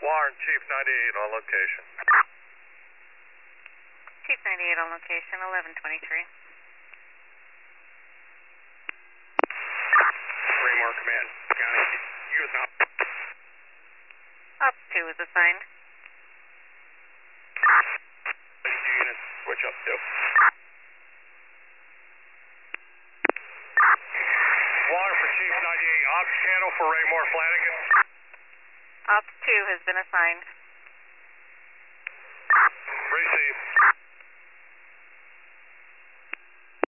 Warren, Chief 98 on location. Chief 98 on location, 1123. Raymore Command, County, U.S. Up 2 is assigned. 2 units, switch up 2. Warren for Chief 98, ops channel for Raymore Flanagan. Ops 2 has been assigned.